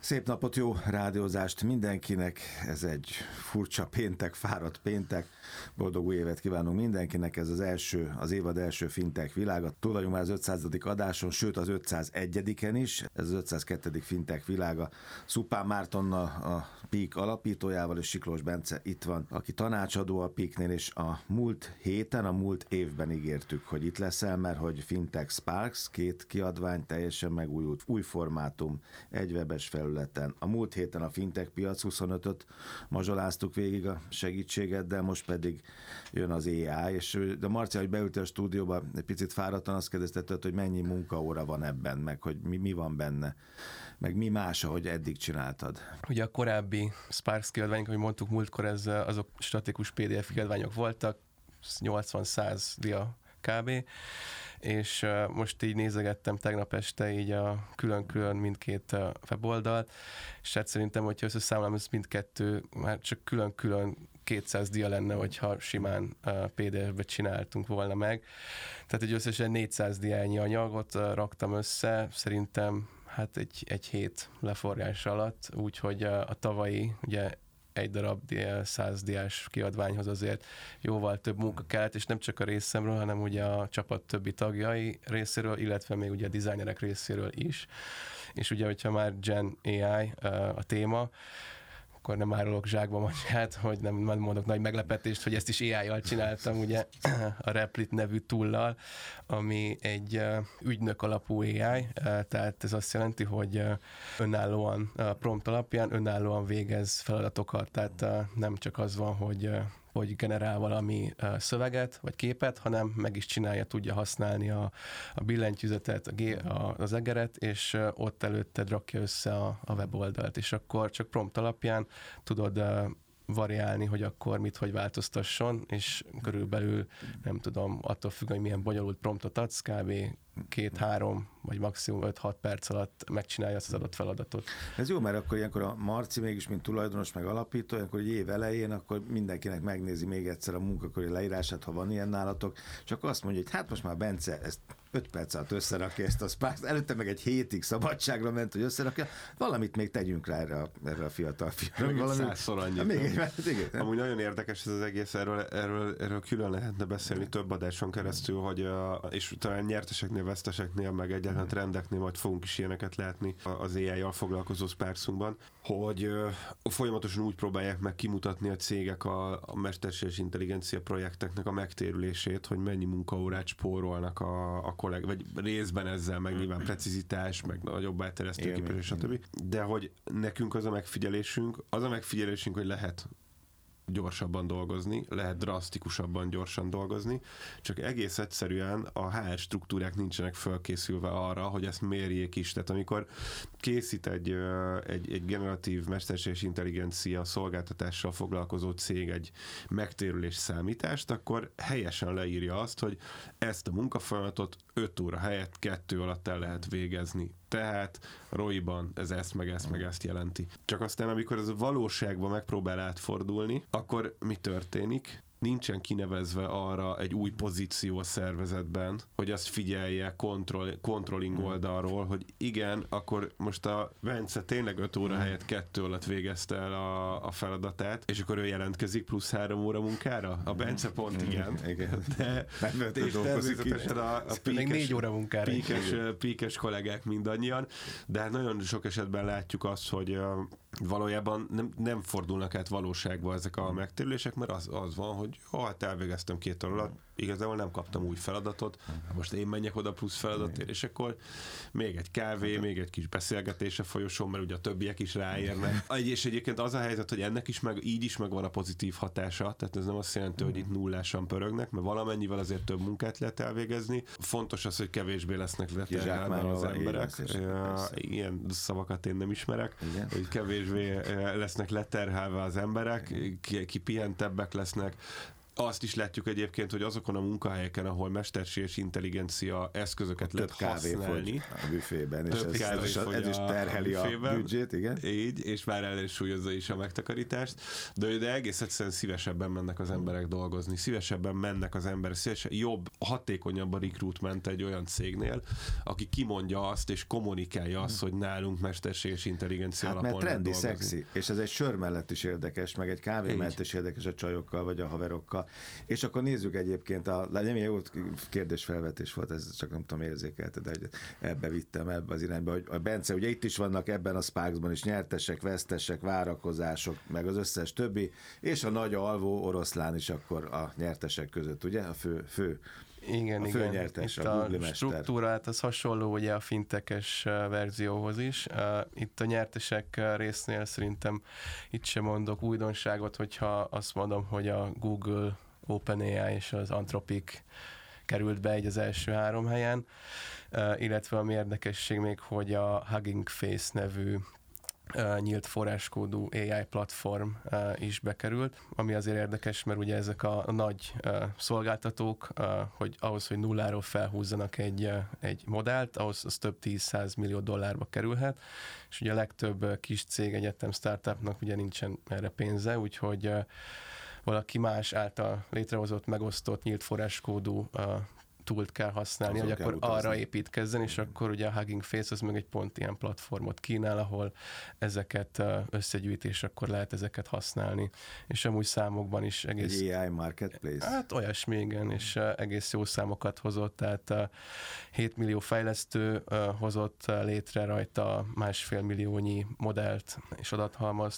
Szép napot, jó rádiózást mindenkinek, ez egy furcsa péntek, fáradt péntek, boldog új évet kívánunk mindenkinek, ez az évad első fintech világa. Túl vagyunk már az 500. adáson, sőt az 501-en is, ez az 502. fintech világa. Szupán Mártonnal, a Peak alapítójával, és Siklós Bence itt van, aki tanácsadó a Peaknél, és a múlt évben ígértük, hogy itt leszel, mert hogy Fintech Sparks, 2 kiadvány, teljesen megújult, új formátum, egy webes felületen. A múlt héten a Fintech piac 25-öt mazsoláztuk végig a segítségeddel, most pedig jön az AI, és de Marcia, hogy beültél a stúdióba, egy picit fáradtan azt kérdezted, hogy mennyi munkaóra van ebben, meg hogy mi van benne, meg mi más, ahogy eddig csináltad. Ugye a korábbi Sparks kiadványok, ahogy mondtuk múltkor, azok statikus PDF kiadványok voltak, 80-100 dia kb. És most így nézegettem tegnap este így a külön-külön mindkét weboldalt, és hát szerintem, hogyha összeszámolom, ez mindkettő, már csak külön-külön 200 dia lenne, hogyha simán PDF-be csináltunk volna meg. Tehát egy összesen 400 diányi anyagot raktam össze, szerintem hát egy hét leforgás alatt, úgyhogy a tavalyi, ugye egy darab 100 diás kiadványhoz azért jóval több munka kellett, és nem csak a részemről, hanem ugye a csapat többi tagjai részéről, illetve még ugye a designerek részéről is. És ugye, hogyha már Gen AI a téma, akkor nem árulok zsákba magyát, hogy nem mondok nagy meglepetést, hogy ezt is AI-jal csináltam, ugye a Replit nevű tool-lal, ami egy ügynök alapú AI, tehát ez azt jelenti, hogy önállóan prompt alapján önállóan végez feladatokat, tehát nem csak az van, hogy generál valami szöveget vagy képet, hanem meg is csinálja, tudja használni a billentyűzetet, az egeret, és ott előtted rakja össze a weboldalt, és akkor csak prompt alapján tudod variálni, hogy akkor mit, hogy változtasson, és körülbelül, nem tudom, attól függ, hogy milyen bonyolult promptot adsz, kb. 2-3 vagy maximum 5-6 perc alatt megcsinálja azt az adott feladatot. Ez jó, mert akkor ilyenkor a Marci mégis, mint tulajdonos meg alapító, akkor egy év elején, akkor mindenkinek megnézi még egyszer a munkakori leírását, ha van ilyen nálatok, csak azt mondja, hogy hát most már Bence ezt 5 perc alatt összerakja ezt a Sparks, előtte meg egy hétig szabadságra ment, hogy összerakja, valamit még tegyünk rá erre a fiatal fiúra. Még 100-szor annyit. Amúgy nagyon érdekes ez az egész, erről külön lehetne beszélni több adáson keresztül, hogy és talán nyerteseknél, veszteseknél, meg egyáltalán trendeknél majd fogunk is ilyeneket látni az AI-jal foglalkozó Sparksunkban, hogy folyamatosan úgy próbálják meg kimutatni a cégek a mesterséges intelligencia projekteknek a megtérülését, hogy mennyi munkaórát spórolnak a kollégák, vagy részben ezzel, meg nyilván precizitás, meg nagyobb elterjesztő képesség, stb. De hogy nekünk az a megfigyelésünk, hogy lehet gyorsabban dolgozni, lehet drasztikusabban gyorsan dolgozni, csak egész egyszerűen a HR struktúrák nincsenek felkészülve arra, hogy ezt mérjék is. Tehát amikor készít egy generatív mesterséges intelligencia szolgáltatással foglalkozó cég egy megtérülés számítást, akkor helyesen leírja azt, hogy ezt a munkafolyamatot 5 óra helyett 2 alatt el lehet végezni. Tehát ROI-ban ez ezt jelenti. Csak aztán, amikor ez a valóságban megpróbál átfordulni, akkor mi történik? Nincsen kinevezve arra egy új pozíció a szervezetben, hogy azt figyelje controlling oldalról, hogy igen, akkor most a Bence tényleg 5 óra helyett 2 alatt végezte el a feladatát, és akkor ő jelentkezik plusz 3 óra munkára? A Bence pont igen. De és természetesen a píkes kollégák mindannyian, de hát nagyon sok esetben látjuk azt, hogy valójában nem fordulnak át valóságba ezek a megtérülések, mert az van, hogy hát elvégeztem 2 óra alatt, igazából nem kaptam új feladatot, most én menjek oda plusz feladatért, és akkor még egy kávé, még egy kis beszélgetés a folyosón, mert ugye a többiek is ráérnek. És egyébként az a helyzet, hogy ennek is így is megvan a pozitív hatása, tehát ez nem azt jelenti, hogy itt nullásan pörögnek, mert valamennyivel azért több munkát lehet elvégezni. Fontos az, hogy kevésbé lesznek leterhelve az emberek. Ilyen szavakat én nem ismerek, hogy kevésbé lesznek leterhelve az emberek, kipihentebbek lesznek, Azt is látjuk egyébként, hogy azokon a munkahelyeken, ahol mesterséges intelligencia eszközöket lehet használni. A büfében, és ez is terheli a büdzsét, igen. Így, és már ellensúlyozza is a megtakarítást, de egész egyszerűen szívesebben mennek az emberek dolgozni, szívesebben mennek az emberek, jobb, hatékonyabb a recruitment egy olyan cégnél, aki kimondja azt és kommunikálja azt, hogy nálunk mesterséges intelligencia alapon mert trendi, szexi, és ez egy sör mellett is érdekes, meg egy kávé mellett is érdekes a csajokkal, vagy a haverokkal. És akkor nézzük egyébként, nem ilyen jó kérdésfelvetés volt, ez csak nem tudom, érzékelte, de ebbe vittem, ebbe az irányba, hogy a Bence, ugye itt is vannak ebben a Sparksban is nyertesek, vesztesek, várakozások, meg az összes többi, és a nagy alvó oroszlán is akkor a nyertesek között, ugye? A fő igen, főnyertes, itt a struktúra, hát az hasonló ugye a fintekes verzióhoz is. Itt a nyertesek résznél szerintem itt sem mondok újdonságot, hogyha azt mondom, hogy a Google, OpenAI és az Anthropic került be egy az első 3 helyen, illetve ami érdekesség még, hogy a Hugging Face nevű nyílt forráskódú AI platform is bekerült, ami azért érdekes, mert ugye ezek a nagy szolgáltatók, hogy ahhoz, hogy nulláról felhúzzanak egy modellt, ahhoz az több 10-100 millió dollárba kerülhet, és ugye a legtöbb kis cég, egyetem, startupnak ugye nincsen erre pénze, úgyhogy valaki más által létrehozott, megosztott, nyílt forráskódú túlt kell használni, hogy akkor arra építkezzen, és akkor ugye a Hugging Face az meg egy pont ilyen platformot kínál, ahol ezeket összegyűjt, és akkor lehet ezeket használni. És amúgy számokban is egész... Egy AI marketplace? Hát olyasmi, igen, és egész jó számokat hozott, tehát 7 millió fejlesztő hozott létre rajta 1,5 milliónyi modellt és adathalmazt,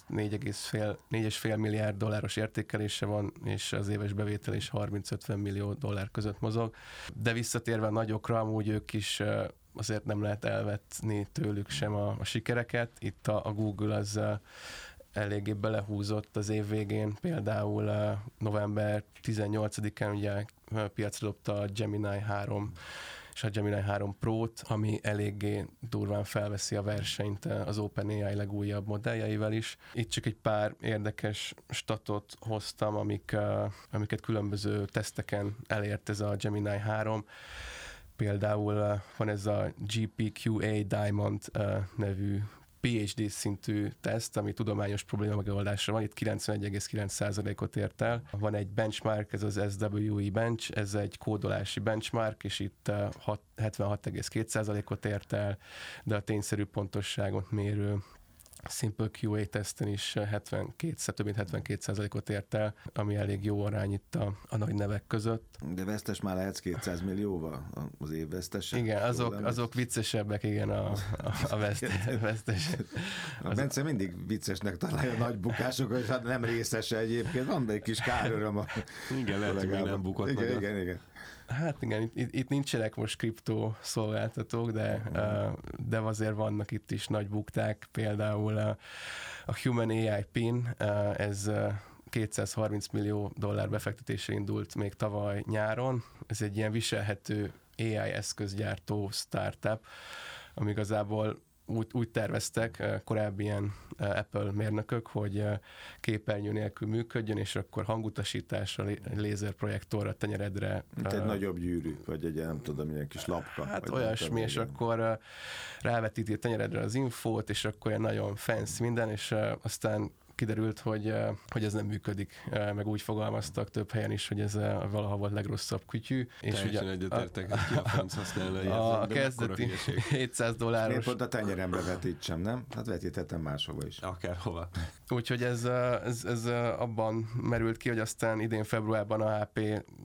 4,5 milliárd dolláros értékelése van, és az éves bevétel is 30-50 millió dollár között mozog. De visszatérve a nagyokra, amúgy ők is azért nem lehet elvetni tőlük sem a sikereket. Itt a Google az eléggé belehúzott az év végén, például november 18-án ugye piacra dobta a Gemini 3 és a Gemini 3 Pro-t, ami eléggé durván felveszi a versenyt az OpenAI legújabb modelljeivel is. Itt csak egy pár érdekes statot hoztam, amiket különböző teszteken elért ez a Gemini 3. Például van ez a GPQA Diamond nevű PhD szintű teszt, ami tudományos probléma megoldásra van, itt 91,9%-ot ért el. Van egy benchmark, ez az SWE bench, ez egy kódolási benchmark, és itt 76,2%-ot ért el, de a tényszerű pontosságot mérő Simple QA teszten is több mint 72%-ot ért el, ami elég jó arány itt a nagy nevek között. De vesztes már lehetsz 200 millióval az év vesztese? Igen, azok viccesebbek, igen, a vesztes. A Bence mindig viccesnek találja a nagy bukásokat, és hát nem részese egyébként, van egy kis káröröm. Igen, lehet, hogy nem bukott. Igen. Hát igen, itt nincsenek most kriptó szolgáltatók, de azért vannak itt is nagy bukták, például a Human AI PIN, ez 230 millió dollár befektetésre indult még tavaly nyáron, ez egy ilyen viselhető AI eszközgyártó startup, ami igazából úgy terveztek korábbi ilyen Apple mérnökök, hogy képernyő nélkül működjön, és akkor hangutasításra, lézerprojektorra, tenyeredre. Mint egy nagyobb gyűrű, vagy egy nem tudom, ilyen kis lapka. Hát olyasmi, és akkor rávetíti a tenyeredre az infót, és akkor olyan nagyon fancy minden, és aztán kiderült, hogy ez nem működik, meg úgy fogalmaztak több helyen is, hogy ez valaha volt legrosszabb kütyű. Teljesen egyetértek, hogy ki a franc használja. A kezdeti $700. Miért pont a tenyeremre vetítsem, nem? Hát vetítettem máshova is. Akárhova. Úgyhogy ez abban merült ki, hogy aztán idén februárban a HP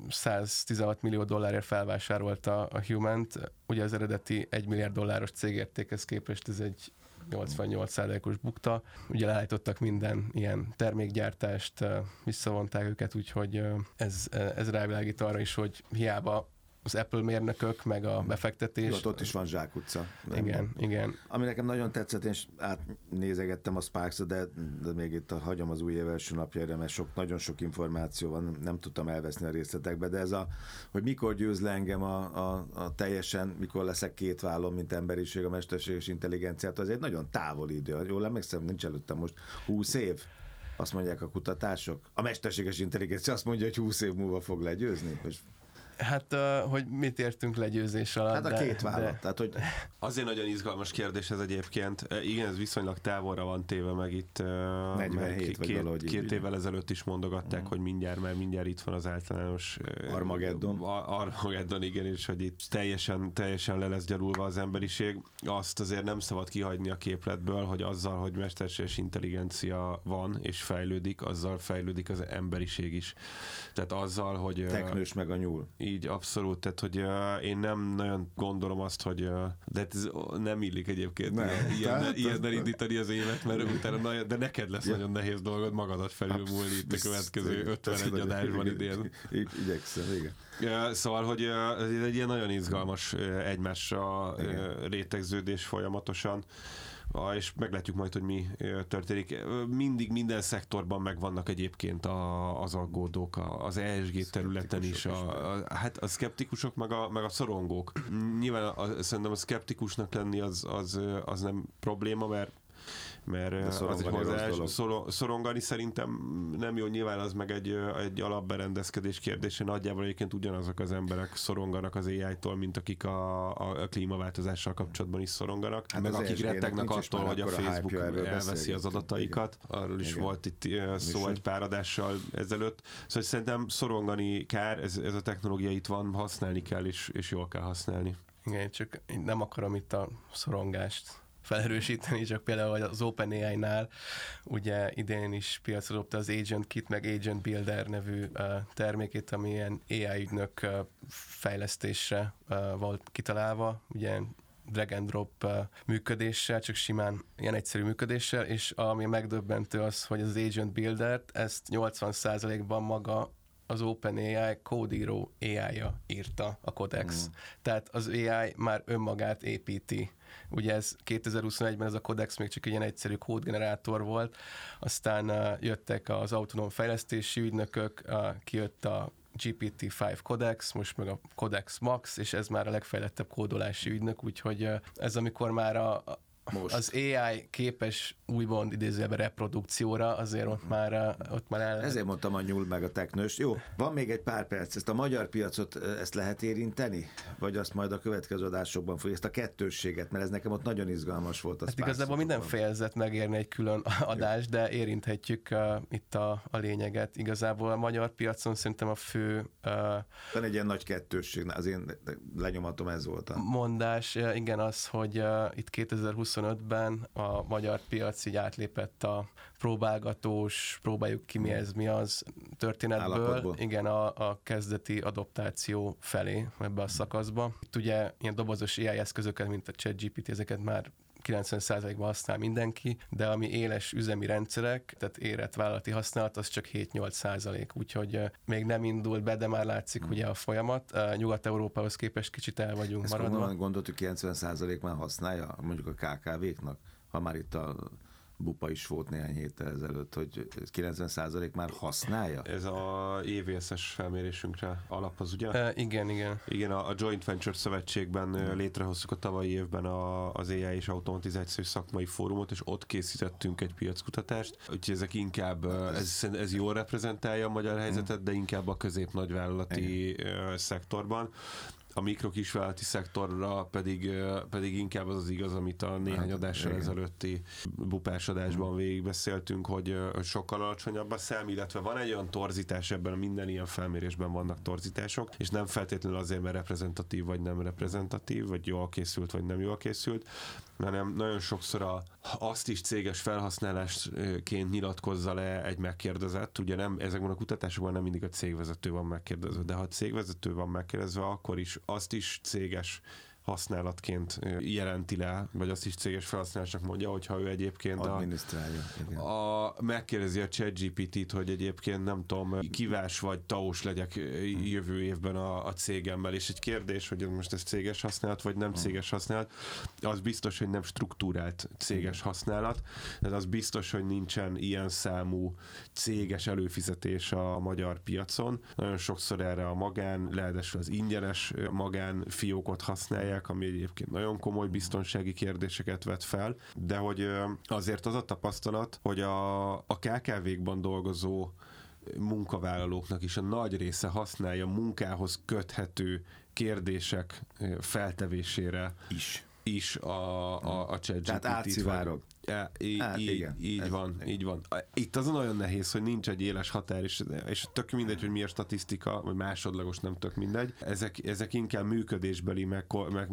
$116 millió felvásárolta a Human-t. Ugye az eredeti $1 milliárd cégértékhez képest ez egy 88%-os bukta. Ugye leállítottak minden ilyen termékgyártást, visszavonták őket, úgyhogy ez rávilágít arra is, hogy hiába az Apple mérnökök, meg a befektetés. Jó, ott is van zsákutca. Igen. Ami nekem nagyon tetszett, én átnézegettem a Sparks-ot, de még itt hagyom az új év első napjára, mert nagyon sok információ van, nem tudtam elveszni a részletekbe, de ez hogy mikor győz le engem a teljesen, mikor leszek két vállon, mint emberiség, a mesterséges intelligenciát, az egy nagyon távoli idő. Jól emlékszem, nincs előttem most 20 év. Azt mondják a kutatások. A mesterséges intelligencia azt mondja, hogy 20 év múlva fog legyőzni. Hát, hogy mit értünk legyőzés alatt. Hát a két vállalat. Tehát, hogy... Azért nagyon izgalmas kérdés ez egyébként. Igen, ez viszonylag távolra van téve, meg itt 47 két évvel ezelőtt is mondogatták, hogy mindjárt itt van az általános Armageddon, igen, és hogy itt teljesen le lesz gyarulva az emberiség. Azt azért nem szabad kihagyni a képletből, hogy azzal, hogy mesterséges intelligencia van és fejlődik, azzal fejlődik az emberiség is. Tehát azzal, hogy... Teknős meg a nyúl. Így, abszolút, tehát hogy én nem nagyon gondolom azt, hogy de ez nem illik egyébként ilyennel indítani az évet, mert utána de neked lesz nagyon nehéz dolgod magadat felülmúlni itt a következő 51 adásban idén. Igyekszem, igen. Szóval, hogy ez egy ilyen nagyon izgalmas egymásra rétegződés folyamatosan, és meglátjuk majd, hogy mi történik. Mindig minden szektorban megvannak egyébként az aggódók, az ESG területen is, hát a szkeptikusok, meg a szorongók. Nyilván szerintem a szkeptikusnak lenni az nem probléma, mert az egy szorongani szerintem nem jó, nyilván az meg egy alapberendezkedés kérdése. Nagyjából egyébként ugyanazok az emberek szoronganak az AI-tól, mint akik a klímaváltozással kapcsolatban is szoronganak, hát meg akik rettegnek attól, hogy a Facebook elveszi az adataikat. Arról is volt itt szó egy pár adással ezelőtt. Szóval szerintem szorongani kár, ez a technológia itt van, használni kell, és jól kell használni. Igen, csak nem akarom itt a szorongást felerősíteni, csak például az OpenAI-nál ugye idén is piacra dobta az Agent Kit meg Agent Builder nevű termékét, ami ilyen AI ügynök fejlesztésre volt kitalálva, ugye drag and drop működéssel, csak simán ilyen egyszerű működéssel, és ami megdöbbentő az, hogy az Agent Builder-t ezt 80%-ban maga az OpenAI kódíró AI-ja írta a Codex. Tehát az AI már önmagát építi. Ugye ez 2021-ben ez a Codex még csak egy ilyen egyszerű kódgenerátor volt, aztán jöttek az autonóm fejlesztési ügynökök, kijött a GPT-5 Codex, most meg a Codex Max, és ez már a legfejlettebb kódolási ügynök, úgyhogy ez amikor már az AI képes úgymond idézőjelben reprodukcióra, azért ott már el... Ezért mondtam a nyúl meg a teknős. Jó, van még egy pár perc. Ezt a magyar piacot, ezt lehet érinteni? Vagy azt majd a következő adásokban fogja, ezt a kettősséget, mert ez nekem ott nagyon izgalmas volt. Hát igazából minden fejezet megérni egy külön adást, de érinthetjük itt a lényeget. Igazából a magyar piacon szerintem a fő... Van egy ilyen nagy kettősség, az én lenyomatom ez volt a... Mondás, igen, az, hogy itt 2025-ben a magyar piac így átlépett a próbálgatós, próbáljuk ki mi az történetből, állapotból. Igen, a kezdeti adoptáció felé ebbe a szakaszba. Itt ugye ilyen dobozos AI eszközöket, mint a ChatGPT, ezeket már 90%-ban használ mindenki, de ami éles üzemi rendszerek, tehát érett vállalati használat, az csak 7-8%, úgyhogy még nem indult be, de már látszik ugye a folyamat. Nyugat-Európához képest kicsit el vagyunk maradva. Ezt gondoltuk, 90% már használja mondjuk a KKV-knak, ha már itt a Bupa is volt néhány héttel ezelőtt, hogy 90% már használja? Ez a EVSS felmérésünkre alapoz, ugye? Igen. Igen, a Joint Venture Szövetségben létrehoztuk a tavalyi évben az AI és automatizációs szakmai fórumot, és ott készítettünk egy piackutatást, úgyhogy ezek inkább, ez jól reprezentálja a magyar helyzetet, de inkább a közép-nagyvállalati szektorban. A mikrokisvállalati szektorra pedig inkább az igaz, amit a néhány adással ezelőtti bupás adásban végigbeszéltünk, hogy sokkal alacsonyabb a szám, illetve van egy olyan torzítás ebben, minden ilyen felmérésben vannak torzítások, és nem feltétlenül azért, mert reprezentatív vagy nem reprezentatív, vagy jól készült, vagy nem jól készült, hanem nagyon sokszor azt is céges felhasználásként nyilatkozza le egy megkérdezett. Ugye nem, ezekben a kutatásokban nem mindig a cégvezető van megkérdezve, de ha a cégvezető van megkérdezve, akkor is azt is céges használatként jelenti le, vagy azt is céges felhasználásnak mondja, hogyha ő egyébként megkérdezi a ChatGPT-t, hogy egyébként nem tudom, kivás vagy taós legyek jövő évben a cégemmel, és egy kérdés, hogy most ez céges használat, vagy nem céges használat, az biztos, hogy nem struktúrált céges használat, de az biztos, hogy nincsen ilyen számú céges előfizetés a magyar piacon. Nagyon sokszor erre a ráadásul az ingyenes magánfiókot használják, szoftverek, ami egyébként nagyon komoly biztonsági kérdéseket vet fel, de hogy azért az a tapasztalat, hogy a KKV-kban dolgozó munkavállalóknak is a nagy része használja munkához köthető kérdések feltevésére is a ChatGPT-t. Tehát átszivárog. Így van. Itt az nagyon nehéz, hogy nincs egy éles határ, és tök mindegy, hogy mi a statisztika, vagy másodlagos, nem tök mindegy. Ezek inkább működésbeli, meg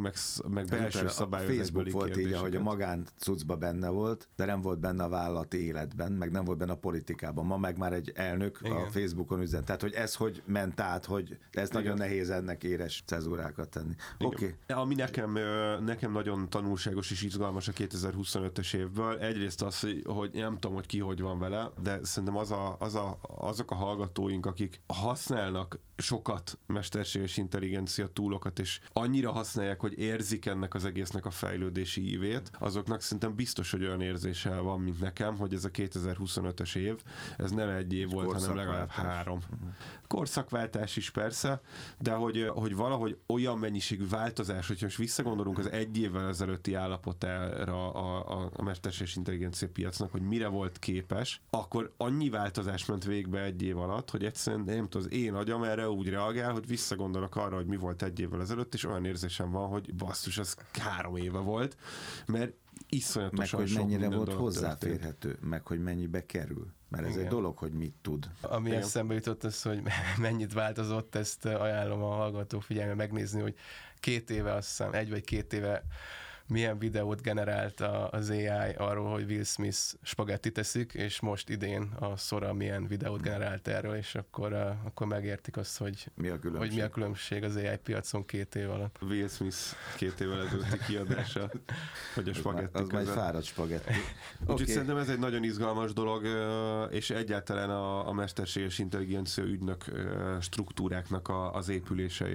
belső szabályozásbeli Facebook volt így, ahogy a magáncucba benne volt, de nem volt benne a vállalati életben, meg nem volt benne a politikában. Ma meg már egy elnök a Facebookon üzen. Tehát, hogy ez hogy ment át, hogy ez nagyon nehéz ennek éres cezúrákat tenni. Oké. Ami nekem nagyon tanulságos és izgalmas a 2025-ös évből, egyrészt az, hogy nem tudom, hogy ki hogy van vele, de szerintem azok a hallgatóink, akik használnak sokat mesterséges intelligencia túlokat, és annyira használják, hogy érzik ennek az egésznek a fejlődési ívét, azoknak szerintem biztos, hogy olyan érzése van, mint nekem, hogy ez a 2025-ös év, ez nem egy év volt, hanem legalább 3. Korszakváltás is persze, de hogy valahogy olyan mennyiségű változás, hogyha most visszagondolunk az egy évvel ezelőtti állapotára a mesterséges intelligencia piacnak, hogy mire volt képes, akkor annyi változás ment végbe egy év alatt, hogy egyszerűen nem tudom, az én agyam erre úgy reagál, hogy visszagondolok arra, hogy mi volt egy évvel ezelőtt, és olyan érzésem van, hogy basszus, az 3 éve volt, mert iszonyatosan meg, hogy mennyire volt hozzáférhető, történt. meg hogy mennyibe kerül. Mert ez egy dolog, hogy mit tud. Ami eszembe jutott az, hogy mennyit változott, ezt ajánlom a hallgató figyelme megnézni, hogy 2 éve, azt hiszem, 1 vagy 2 éve milyen videót generált az AI arról, hogy Will Smith spagettit teszik, és most idén a Sora milyen videót generált erről, és akkor megértik azt, hogy mi a különbség az AI piacon 2 év alatt. Will Smith 2 évvel ezelőtti kiadása, hogy a spagetti az majd fáradt spagetti. Úgyhogy szerintem ez egy nagyon izgalmas dolog, és egyáltalán a mesterséges intelligencia ügynök struktúráknak az épülése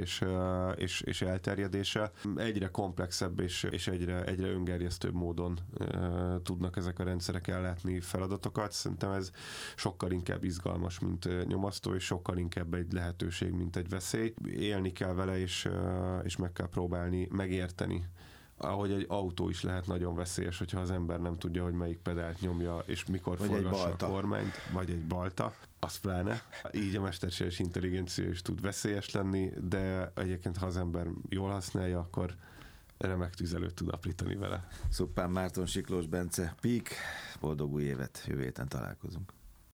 és elterjedése egyre komplexebb és egyre öngerjesztőbb módon tudnak ezek a rendszerek ellátni feladatokat. Szerintem ez sokkal inkább izgalmas, mint nyomasztó, és sokkal inkább egy lehetőség, mint egy veszély. Élni kell vele, és meg kell próbálni megérteni. Ahogy egy autó is lehet nagyon veszélyes, hogyha az ember nem tudja, hogy melyik pedált nyomja, és mikor forgassa a kormányt, vagy egy balta. Az pláne. Így a mesterséges intelligencia is tud veszélyes lenni, de egyébként, ha az ember jól használja, akkor remek tüzelőt tud aprítani vele. Szuppán Márton, Siklós Bence, Pík, boldog új évet, jövő héten találkozunk.